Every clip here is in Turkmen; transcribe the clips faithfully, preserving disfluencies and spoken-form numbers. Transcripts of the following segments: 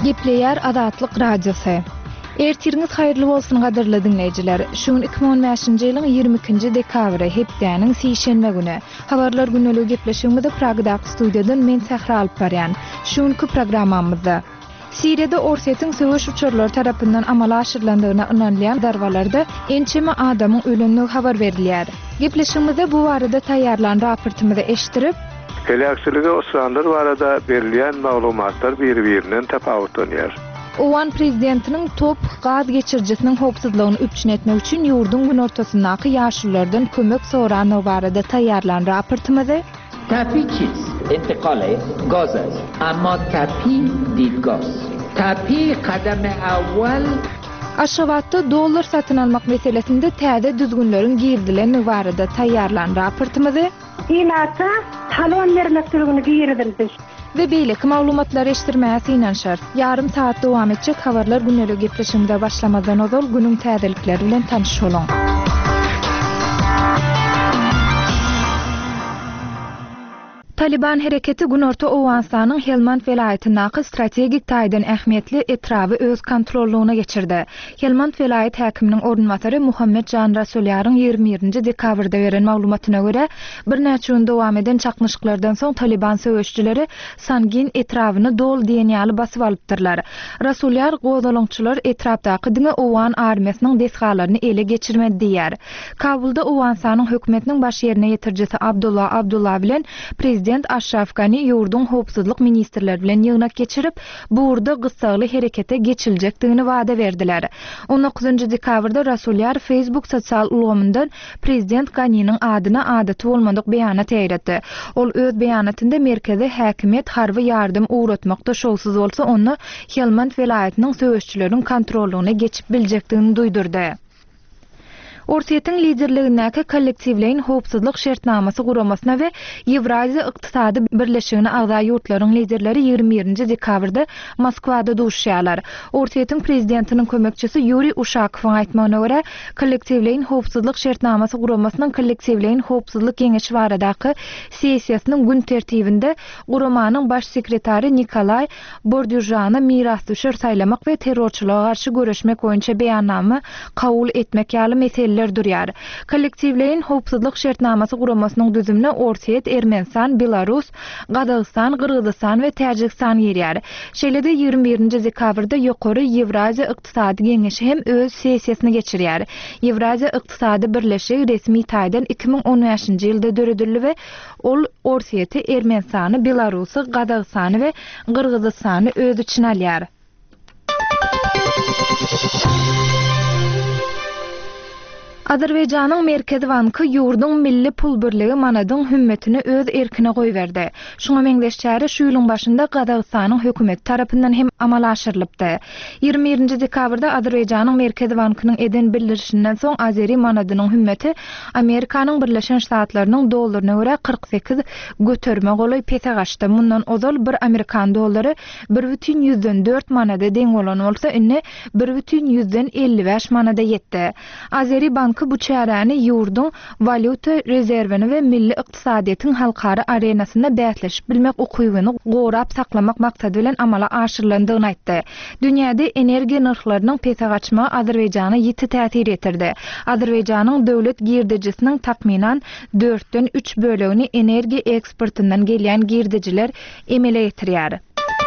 Gepleyer Adatlyk Radiosu. Ertiriniz hayırlı bolsun gadyrly dinleyijiler. Şuň iki bin on beşinji ýylyň ýygrimi ikinji dekabry hepdeniň sişenme güni. Habarlar güneligi gepleşigimizde Pragda studiýadan men Sahra alyp barýan. Şuňky programmamyzda Siriýede orsiýetiň söwüş uçurlary tarapyndan amala aşyrylandygyna ynanýan darwalarda ençeme adamyň ölenligi habar berilýär. Gepleşigimizde bu barada taýýarlan raportymyzy eşdirip, Helakçylyga osranlar barada berilýän maglumatlar bir-birinden tapawutlanýar. Owan prezidentiniň top gaz geçirjisiniň howpsuzlygyny üpçün etmek üçin ýurdun gün ortasyndaky ýaşurlardan kömek soran barada taýýarlan raportymyzy تپی چیست؟ انتقال گاز است اما تپی دیدگاز تپی قدم اول Aşgabatda dollar satyn almak meselesinde täze düzgünleriň girdilen barada taýýarlan raportymyzy Inata talon vermekdigini giýirdim. Ve beýleki maglumatlar eşdirmäsi inanşar. Yarım saat dowam etjek habarlar güneligi gepleşimde başlamadan ozal günüň täzelikleri bilen tanış bolun. Taliban hereketi Günorta Owganistanyň Helmand welaýatynyň strategik taýdan ähmiýetli etrawy öz kontrollugyna geçirdi. Helmand welaýat häkiminiň ornunmasary Muhammed Can Rasulyaryň ýygrimi birinji dekabrda beren maglumatyna görä, bir näçe gün dowam eden çakmyşyklardan soň Taliban söwüşçüleri Sangin etrawyny dol diýen ýaly basyp alypdyrlar. Rasulyar gowdalaňçylar etrapdaky diňe Owgan armiýasynyň desgalaryny ele geçirmedi diýär. Kabulda Owganistanyň hökümetiniň baş ýerine ýetirjisi Abdullah Abdullah bilen Prezident Ashraf Ghani ýurdun howpsuzlyk ministrleri bilen ýygnak geçirip, burada gysgaly herekete geçiljekdigini wada berdiler. on dokuzunji dekabrda Rasulyar Facebook sosial ulgamyndan Prezident Ghani'niň adyna adaty bolmadyk beýanat eýretdi. Ol öz beýanatynda merkezi häkimiýet harby ýardym uğratmakda şolsuz bolsa onu Helmand welaýatynyň söwüşçüleriň kontrollugyna geçip biljekdigini duýdurdy. Orsiýetiň liderligindäki kollektiwlerin howpsuzlyk şertnamasy guramasyna we Ýewraziýa ykdysady birleşigine agza ýurtlaryň liderleri ýygrimi birinji dekabrda Moskwada duşýarlar. Orsiýetiň prezidentiniň kömekçisi Yuri Ushakowyň aýtmagyna görä, kollektiwlerin howpsuzlyk şertnamasyny guramasynyň kollektiwlerin howpsuzlyk geňeşi baradaky sessiýasynyň gün tertibinde guramanyň baş sekretary Nikolay Bordyujany miras düşür saýlamak we terrorçylyga garşy göreşmek boýunça beýannama kabul etmek ýaly mesele durýar. Kollektiwlerin howpsuzlyk şertnamasy guramasynyň düzümine Orsiýet, Ermenistan, Belarus, Gazagystan, Gyrgyzstan we Täjikistan girýär. Şeýlede ýygrimi birinji dekabrda ýokary Ýewraziýa ykdysady geňeşi hem öz sessiýasyny geçirýär. Ýewraziýa ykdysady birleşigi resmi taýdan iki bin on beşinji ýylda döredildi we ol Orsiýeti, Ermenistany, Belarusy, Gazagystany we Gyrgyzstany öz içine alýar. Azerbaýjanyň Merkezi Banky ýurdun milli pul birligi manadyň hümmetini öz erkine goýberdi. Şoňa meňdeşçäri şu ýylyň başynda Gazagystanyň hökümeti tarapyndan hem amala aşyrylypdy. ýygrimi birinji dekabrda Azerbaýjanyň Merkezi Bankynyň eden bildirişinden soň Azeri manadynyň hümeti Amerikanyň Birleşen Ştatlarynyň dollaryna görä kırk sekiz göterme goly pete gaçdy. Mundan ozal bir Amerikan dollary bir бүтүn yüzden dört manada deň bolan bolsa, indi bir бүтүn yüzden elli beş manada ýetdi. Azeri Bank bu çäräni ýurdun valyuta rezerwini we milli ykdysadyýetyň halkara arenasynda bäsleşip bilmek ukybyny gorap saklamak maksady bilen amala aşyrylandygyny aýtdy. Dünýäde energiýa narhlarynyň pete gaçmagy Azerbaýjana ýiti täsir etirdi. Azerbaýjanyň döwlet girdejisiniň takminan dörtden üç bölegini energiýa eksportyndan gelýän girdejiler emele ýetirýär.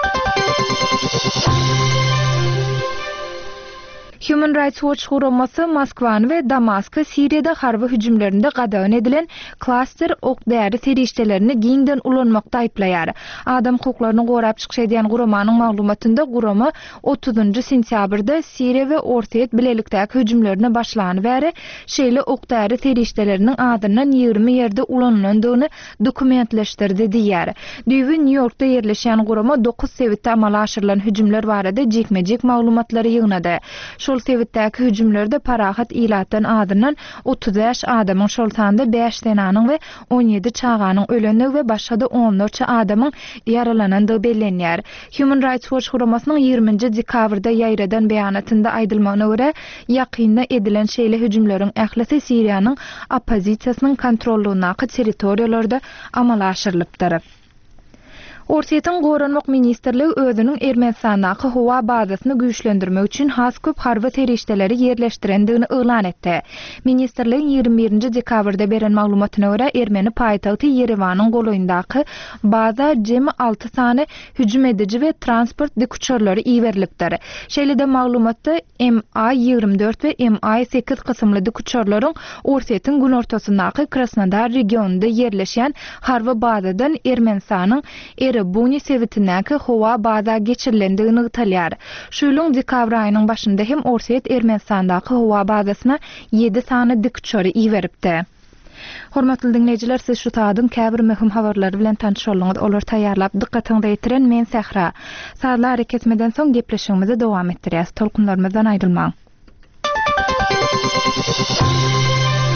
Human Rights Watch guramasy Moskwany we Damask'a Siriýede harby hüjümlerinde gadagan edilen klaster okdäri serişdelerini giňden ulanmakda aýplaýar. Adam hukuklaryny gorap çykyş edýän guramanyň maglumatynda gurama otuzunji sentýabrda Siriýa we Orsiýet bilelikdäki hüjümlerine başlany bäri şeýle okdäri serişdeleriniň adynyň ýygrimi ýerde ulanlandygyny dokumentleşdirdi diýär. Düýbi New Yorkda ýerleşen gurama dokuz sebitde amala aşyrylan hüjümler barada jekmejek maglumatlary ýygnady. Şol sebitdäki hüjümlerde parahat ilatdan adynyň otuz beş adamyň şoltanda beş tenanyň we on ýedi çaganyň öleni we başga da on dört adamyň yaralanandygy bellenýär. Human Rights Watch guramasynyň ýygrimiňji dekabrda ýaýradan beýanatynda aýdylmagyna görä, ýakynda edilen şeýle hüjümleriň ählisi Siriýanyň opozisiýasynyň kontrollugynaky territoriýalarda amala aşyrylypdyr. Orsiýetin Goranmak Ministerligi özünün Ermenistandaky howa bazasyny güýçlendirmek üçin has köp harby terişdeleri ýerleşdirendigini öýlan etdi. Ministerligiň ýygrimi birinji dekabrda beren maglumatyna görä Ermeni paýtagty Yerewanyň goloýundaky baza jemi alty sany hüjüm edici we transport dik uçurlary iýerilipdir. Şeýlede maglumatda M A ýygrimi dört we M A sekiz kysymly dik uçurlaryň Orsiýetiň gün ortasyndaky Krasnodar regionunda ýerleşýän harby bazadan Ermenistanyň Erebuni sevitindäki howa baza geçirilendigini ýytalýar. Şuýluň dekabr aýynyň başynda hem Orsiýet Ermenistandaky howa bazasyna ýedi sany dik uçury iýeripdi. Hormatly dinleýijiler, siz şu taýdan käbir möhüm habarlary bilen tanışýarlyňyz. Olar taýýarlap dikkatiňizi ýetiren men Sähra. Saatlar hareketmeden soň gepleşigimizi dowam etdirýäs. Tolkunlarymyzdan aýrylmaň.